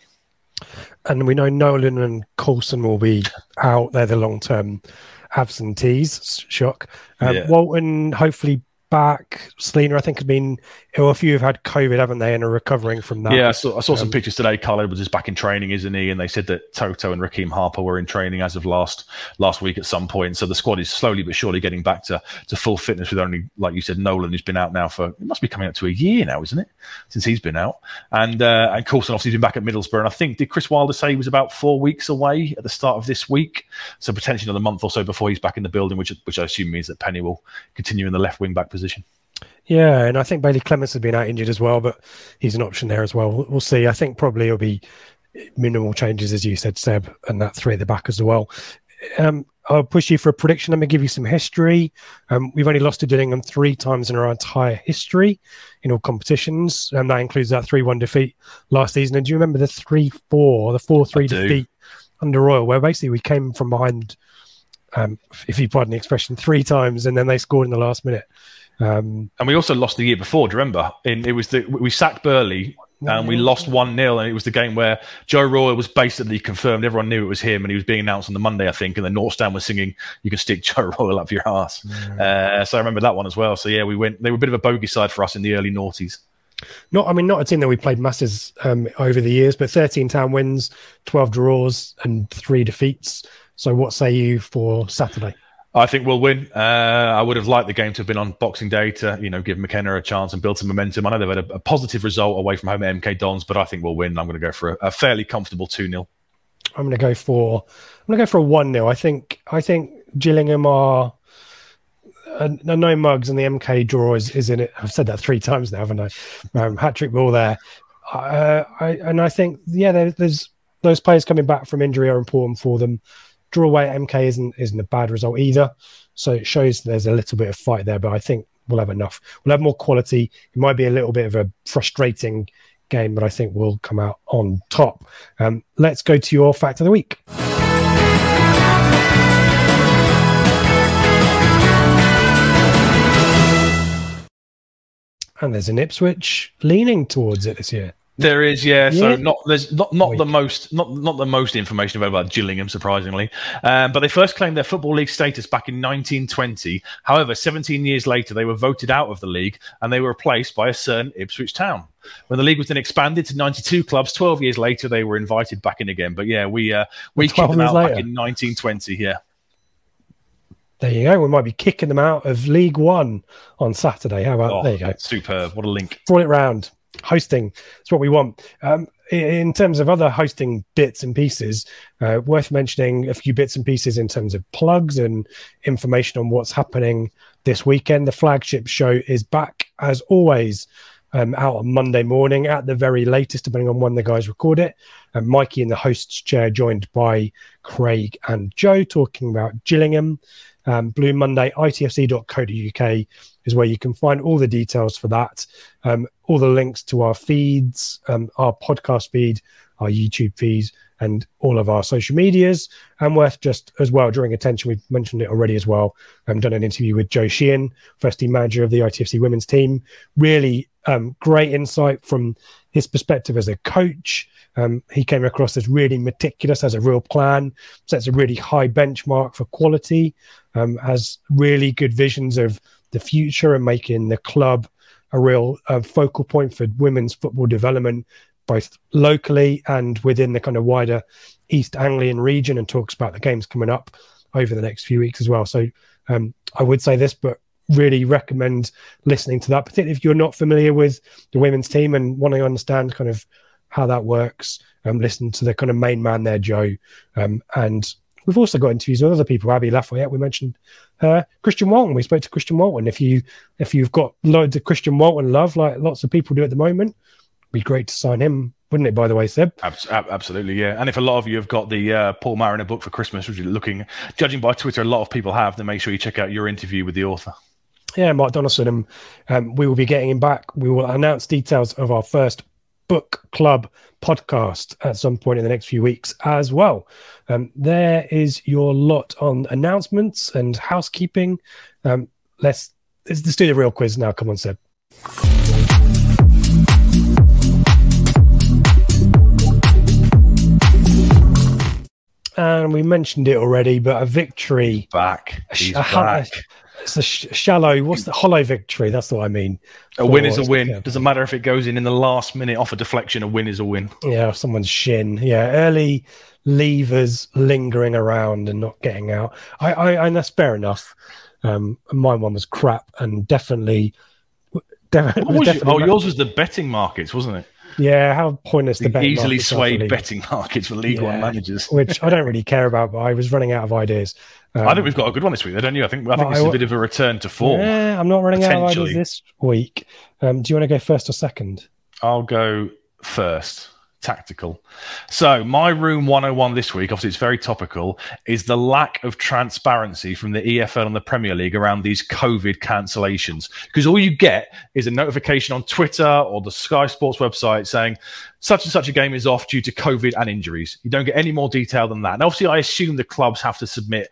And we know Nolan and Coulson will be out. They're the long-term absentees. Shock. Walton hopefully back. Selena, I think, has been ill. A few have had COVID, haven't they, and are recovering from that. Yeah, I saw some pictures today. Carl Edwards is back in training, isn't he? And they said that Toto and Raheem Harper were in training as of last week at some point. So the squad is slowly but surely getting back to full fitness, with only, like you said, Nolan, who's been out now for, it must be coming up to a year now, isn't it? Since he's been out. And Coulson obviously has been back at Middlesbrough. And I think, did Chris Wilder say he was about 4 weeks away at the start of this week? So potentially another month or so before he's back in the building, which I assume means that Penny will continue in the left wing back position. Yeah, and I think Bailey Clements has been out injured as well, but he's an option there as well. We'll see. I think probably it'll be minimal changes, as you said, Seb, and that three at the back as well. I'll push you for a prediction. Let me give you some history. We've only lost to Gillingham 3 times in our entire history in all competitions, and that includes that 3-1 defeat last season. And do you remember the 3-4, the 4-3 defeat under Royal, where basically we came from behind, if you pardon the expression, 3 times, and then they scored in the last minute. And we also lost the year before. Do you remember? We sacked Burley and we lost 1-0, and it was the game where Joe Royal was basically confirmed. Everyone knew it was him, and he was being announced on the Monday, I think. And then Northstown was singing, "You can stick Joe Royal up your arse." So I remember that one as well. So yeah, we went. They were a bit of a bogey side for us in the early noughties. Not a team that we played masses over the years, but 13 town wins, 12 draws, and 3 defeats. So what say you for Saturday? I think we'll win. I would have liked the game to have been on Boxing Day to, give McKenna a chance and build some momentum. I know they've had a positive result away from home at MK Dons, but I think we'll win. I'm going to go for a fairly comfortable 2-0. I'm going to go for a 1-0. I think Gillingham are no mugs, and the MK draw is in it. I've said that 3 times now, haven't I? Hat-trick ball there. I think there's those players coming back from injury are important for them. Draw away at MK isn't a bad result either. So it shows there's a little bit of fight there, but I think we'll have enough. We'll have more quality. It might be a little bit of a frustrating game, but I think we'll come out on top. Let's go to your fact of the week. And there's an Ipswich leaning towards it this year. There is, yeah. So not the most information available about Gillingham, surprisingly. But they first claimed their Football League status back in 1920. However, 17 years later, they were voted out of the league and they were replaced by a certain Ipswich Town. When the league was then expanded to 92 clubs, 12 years later, they were invited back in again. But yeah, we kicked them out back in 1920. Yeah. There you go. We might be kicking them out of League One on Saturday. How about there you go? Superb. What a link. Brought it round. Hosting, it's what we want. In terms of other hosting bits and pieces, worth mentioning a few bits and pieces in terms of plugs and information on what's happening this weekend. The flagship show is back, as always, out on Monday morning at the very latest, depending on when the guys record it. Mikey in the host's chair, joined by Craig and Joe, talking about Gillingham. Blue Monday, itfc.co.uk is where you can find all the details for that. All the links to our feeds, our podcast feed, our YouTube feeds, and all of our social medias. And worth just as well drawing attention, we've mentioned it already as well. I've done an interview with Joe Sheehan, first team manager of the ITFC women's team. Really great insight from his perspective as a coach. He came across as really meticulous, has a real plan, sets a really high benchmark for quality, has really good visions of the future and making the club a real focal point for women's football development, both locally and within the kind of wider East Anglian region, and talks about the games coming up over the next few weeks as well. So I would say this, but really recommend listening to that, particularly if you're not familiar with the women's team and want to understand kind of how that works. Listen to the kind of main man there, Joe. And we've also got interviews with other people. Abby Lafayette, we mentioned her. Christian Walton, we spoke to Christian Walton. If you've got loads of Christian Walton love, like lots of people do at the moment, it'd be great to sign him, wouldn't it, by the way, Seb? Absolutely, yeah. And if a lot of you have got the Paul Mariner book for Christmas, which you're judging by Twitter, a lot of people have, then make sure you check out your interview with the author. Yeah, Mark Donaldson. We will be getting him back. We will announce details of our first book club podcast at some point in the next few weeks as well. There is your lot on announcements and housekeeping. Let's do the real quiz now. Come on, Seb. And we mentioned it already, but a victory. He's back. It's a shallow, what's the hollow victory? That's what I mean. A win is a win. Doesn't matter if it goes in the last minute off a deflection, a win is a win. Yeah, someone's shin. Yeah, early levers lingering around and not getting out. And that's fair enough. Mine one was crap and definitely. Yours was the betting markets, wasn't it? Yeah, how pointless the betting easily markets swayed betting markets for League One managers, which I don't really care about. But I was running out of ideas. I think we've got a good one this week, don't you? I think it's a bit of a return to form. Yeah, I'm not running out of ideas this week. Do you want to go first or second? I'll go first. Tactical. So my Room 101 this week, obviously it's very topical, is the lack of transparency from the EFL and the Premier League around these COVID cancellations. Because all you get is a notification on Twitter or the Sky Sports website saying such and such a game is off due to COVID and injuries. You don't get any more detail than that. And obviously I assume the clubs have to submit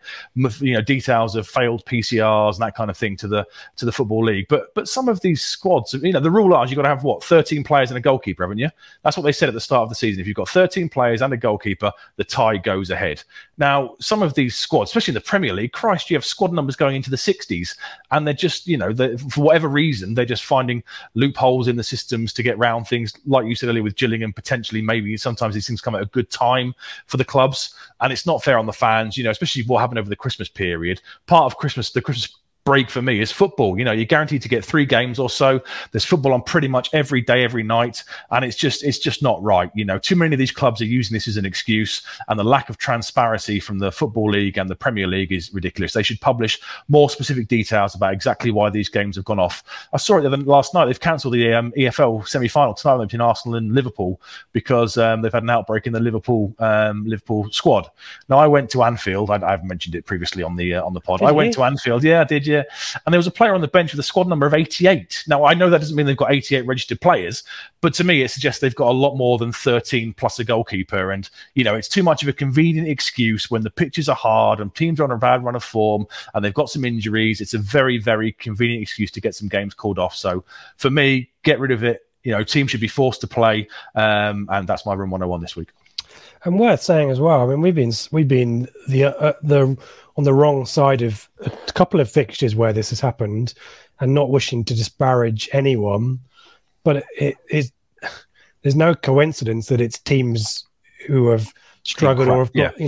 details of failed PCRs and that kind of thing to the Football League. But some of these squads, the rule is you've got to have 13 players and a goalkeeper, haven't you? That's what they said at the start of the season. If you've got 13 players and a goalkeeper, the tie goes ahead. Now, some of these squads, especially in the Premier League, Christ, you have squad numbers going into the 60s, and they're just, for whatever reason, they're just finding loopholes in the systems to get round things. Like you said earlier with Gillingham, potentially, maybe sometimes these things come at a good time for the clubs, and it's not fair on the fans, especially what happened over the Christmas period. Part of the Christmas break for me is football. You're guaranteed to get 3 games or so. There's football on pretty much every day, every night, and it's just not right. Too many of these clubs are using this as an excuse, and the lack of transparency from the Football League and the Premier League is ridiculous. They should publish more specific details about exactly why these games have gone off. I saw it last night. They've cancelled the EFL semi-final tonight between Arsenal and Liverpool because they've had an outbreak in the Liverpool squad. Now, I went to Anfield. I've mentioned it previously on the pod. I went to Anfield. Yeah, I did. Yeah. And there was a player on the bench with a squad number of 88. Now, I know that doesn't mean they've got 88 registered players, but to me, it suggests they've got a lot more than 13 plus a goalkeeper. And, it's too much of a convenient excuse when the pitches are hard and teams are on a bad run of form and they've got some injuries. It's a very, very convenient excuse to get some games called off. So for me, get rid of it. Teams should be forced to play. And that's my Room 101 this week. And worth saying as well, I mean, we've been the on the wrong side of a couple of fixtures where this has happened, and not wishing to disparage anyone, but there's no coincidence that it's teams who have struggled or have got,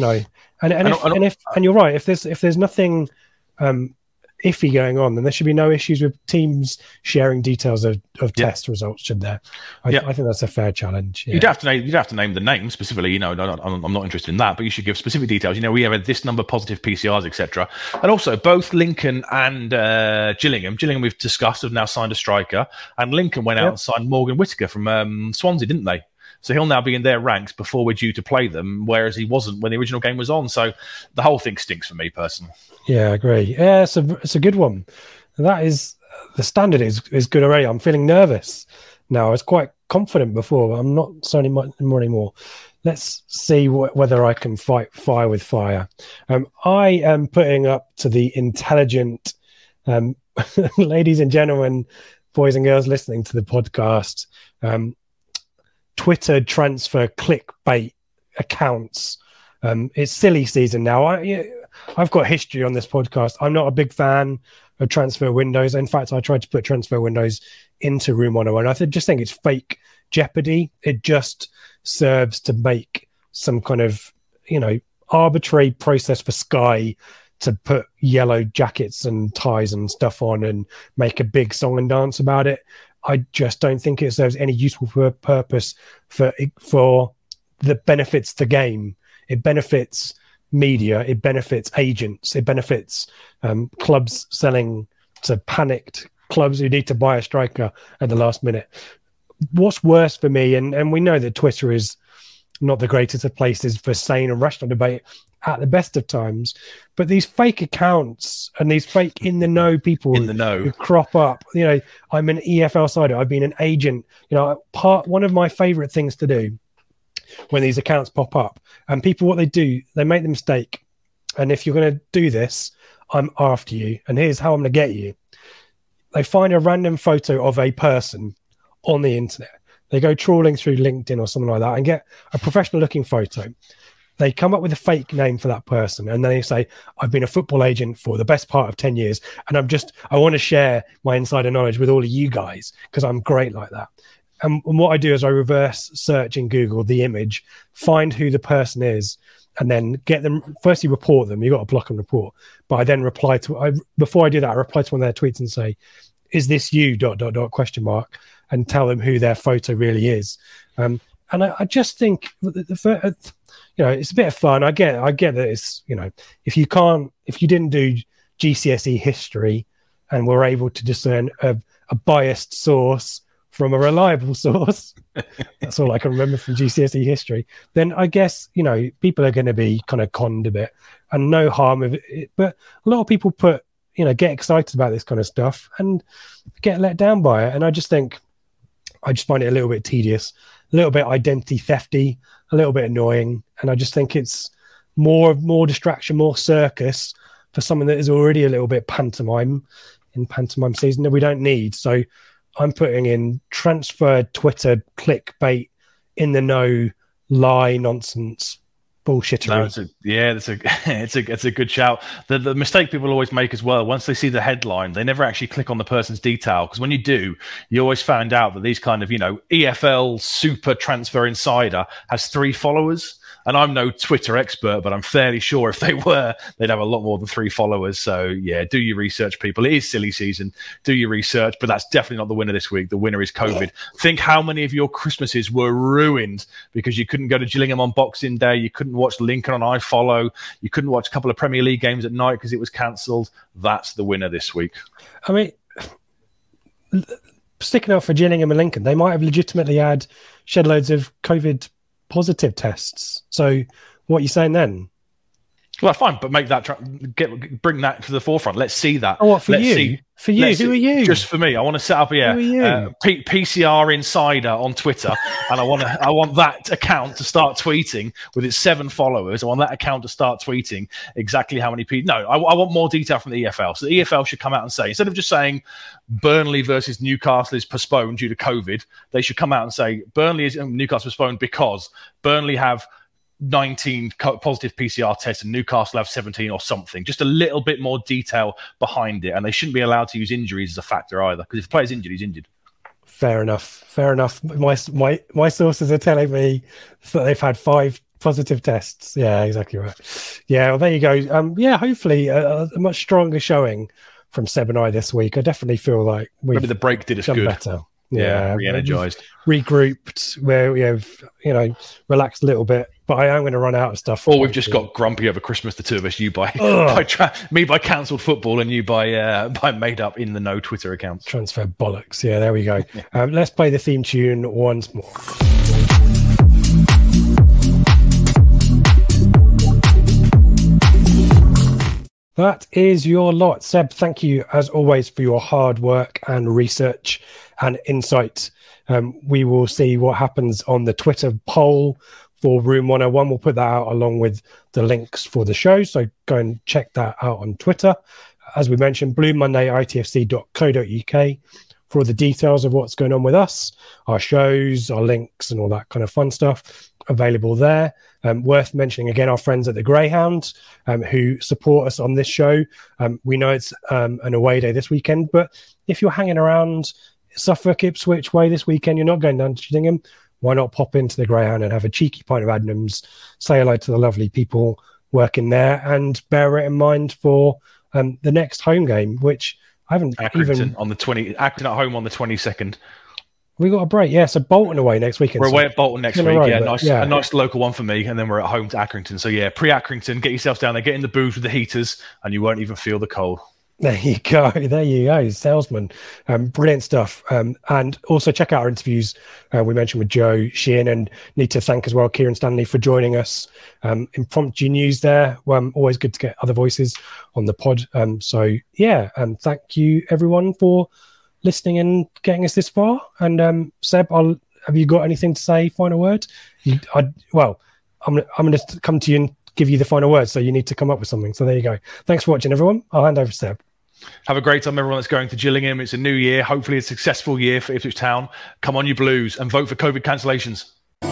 and you're right. If there's nothing iffy going on, then there should be no issues with teams sharing details of test results, should there? I think that's a fair challenge. Yeah. You'd have to name the name specifically. I'm not interested in that, but you should give specific details. We have this number positive PCRs, etc. And also both Lincoln and Gillingham we've discussed have now signed a striker, and Lincoln went out and signed Morgan Whittaker from Swansea, didn't they? So he'll now be in their ranks before we're due to play them, whereas he wasn't when the original game was on. So the whole thing stinks for me personally. Yeah, I agree. Yeah, it's a good one. That is, the standard is good already. I'm feeling nervous now. I was quite confident before, but I'm not so much more anymore. Let's see whether I can fight fire with fire. I am putting up to the intelligent, ladies and gentlemen, boys and girls listening to the podcast, Twitter transfer clickbait accounts. It's silly season now. I've got history on this podcast. I'm not a big fan of transfer windows. In fact, I tried to put transfer windows into Room 101. I just think it's fake jeopardy. It just serves to make some kind of, arbitrary process for Sky to put yellow jackets and ties and stuff on and make a big song and dance about it. I just don't think it serves any useful purpose for that benefits the game. It benefits media. It benefits agents. It benefits clubs selling to panicked clubs who need to buy a striker at the last minute. What's worse for me, and we know that Twitter is not the greatest of places for sane and rational debate at the best of times, but these fake accounts and these fake in the know people who crop up. I'm an EFL sider. I've been an agent. One of my favorite things to do when these accounts pop up, and people, what they do, they make the mistake. And if you're going to do this, I'm after you. And here's how I'm going to get you. They find a random photo of a person on the internet. They go trawling through LinkedIn or something like that and get a professional looking photo. They come up with a fake name for that person. And then they say, I've been a football agent for the best part of 10 years. And I want to share my insider knowledge with all of you guys because I'm great like that. And what I do is I reverse search in Google the image, find who the person is, and then get them, firstly report them. You've got to block and report. But I then before I do that, I reply to one of their tweets and say, is this you, ... and tell them who their photo really is. And I just think, it's a bit of fun. I get that it's, if you didn't do GCSE history and were able to discern a biased source from a reliable source, that's all I can remember from GCSE history, then I guess, people are going to be kind of conned a bit, and no harm of it. But a lot of people get excited about this kind of stuff and get let down by it. And I just find it a little bit tedious, a little bit identity thefty, a little bit annoying. And I just think it's more distraction, more circus for someone that is already a little bit pantomime season that we don't need. So I'm putting in transferred Twitter clickbait, in the know, lie, nonsense, bullshittery. It's a good shout. The mistake people always make as well, once they see the headline, they never actually click on the person's detail, because when you do, you always find out that these kind of EFL super transfer insider has 3 followers. And I'm no Twitter expert, but I'm fairly sure if they were, they'd have a lot more than 3 followers. So, yeah, do your research, people. It is silly season. Do your research, but that's definitely not the winner this week. The winner is COVID. Think how many of your Christmases were ruined because you couldn't go to Gillingham on Boxing Day. You couldn't watch Lincoln on iFollow. You couldn't watch a couple of Premier League games at night because it was cancelled. That's the winner this week. I mean, sticking out for Gillingham and Lincoln, they might have legitimately had shed loads of COVID positive tests. So what are you saying then? Well, fine, but make that bring that to the forefront. Let's see that. Oh, what for you? For you? Who are you? Just for me. I want to set up PCR Insider on Twitter, and I want that account to start tweeting with its 7 followers. I want that account to start tweeting exactly how many people. No, I want more detail from the EFL. So the EFL should come out and say, instead of just saying Burnley versus Newcastle is postponed due to COVID, they should come out and say Newcastle postponed because Burnley have 19 positive PCR tests and Newcastle have 17 or something. Just a little bit more detail behind it, and they shouldn't be allowed to use injuries as a factor either, because if the player's injured, he's injured. Fair enough. My sources are telling me that they've had 5 positive tests. Yeah, exactly right. Yeah, well, there you go. Hopefully a much stronger showing from Seb and I this week. I definitely feel like maybe the break did us good. Better. Yeah, re-energized, regrouped, where we have relaxed a little bit. But I am going to run out of stuff. Or we've just got grumpy over Christmas, the two of us. You by cancelled football, and you by made up in the know Twitter accounts. Transfer bollocks. Yeah, there we go. Let's play the theme tune once more. That is your lot. Seb, thank you as always for your hard work and research and insight. We will see what happens on the Twitter poll for Room 101. We'll put that out along with the links for the show. So go and check that out on Twitter. As we mentioned, bluemonday.itfc.co.uk for all the details of what's going on with us, our shows, our links and all that kind of fun stuff available there. Worth mentioning again, our friends at the Greyhound who support us on this show. We know it's an away day this weekend, but if you're hanging around Suffolk Ipswich way this weekend, you're not going down to Gillingham, why not pop into the Greyhound and have a cheeky pint of Adnams, say hello to the lovely people working there, and bear it in mind for the next home game, which I haven't Accrington on the 20. Accrington at home on the 22nd. We got a break, yeah. So Bolton away next weekend. We're away at Bolton next week. A nice local one for me, and then we're at home to Accrington. So yeah, pre-Accrington, get yourselves down there, get in the booth with the heaters, and you won't even feel the cold. There you go, salesman. Brilliant stuff. And also check out our interviews we mentioned with Joe Sheehan, and need to thank as well Kieran Stanley for joining us. Impromptu news there. Always good to get other voices on the pod. Thank you everyone for listening and getting us this far. And Seb, have you got anything to say? Final word? I'm going to come to you and give you the final word, so you need to come up with something. So there you go. Thanks for watching, everyone. I'll hand over to Seb. Have a great time, everyone that's going to Gillingham. It's a new year, hopefully a successful year for Ipswich Town. Come on, you Blues, and vote for COVID cancellations.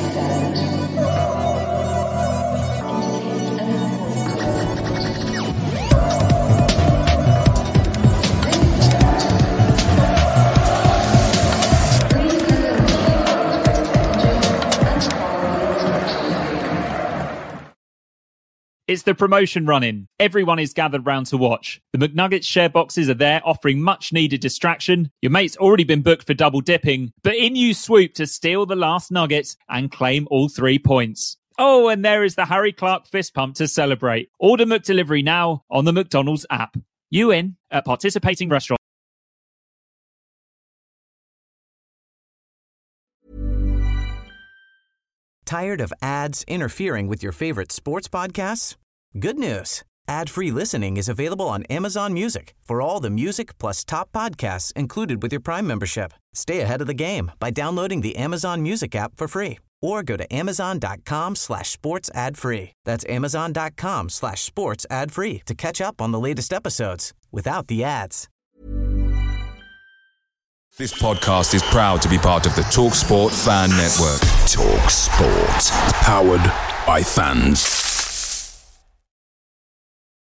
It's the promotion run-in. Everyone is gathered round to watch. The McNuggets share boxes are there, offering much-needed distraction. Your mate's already been booked for double dipping, but in you swoop to steal the last nugget and claim all 3 points. Oh, and there is the Harry Clark fist pump to celebrate. Order McDelivery now on the McDonald's app. You in at participating restaurants. Tired of ads interfering with your favorite sports podcasts? Good news. Ad-free listening is available on Amazon Music for all the music plus top podcasts included with your Prime membership. Stay ahead of the game by downloading the Amazon Music app for free, or go to amazon.com/sports ad free. That's amazon.com/sports ad free to catch up on the latest episodes without the ads. This podcast is proud to be part of the TalkSport Fan Network. TalkSport. Powered by fans.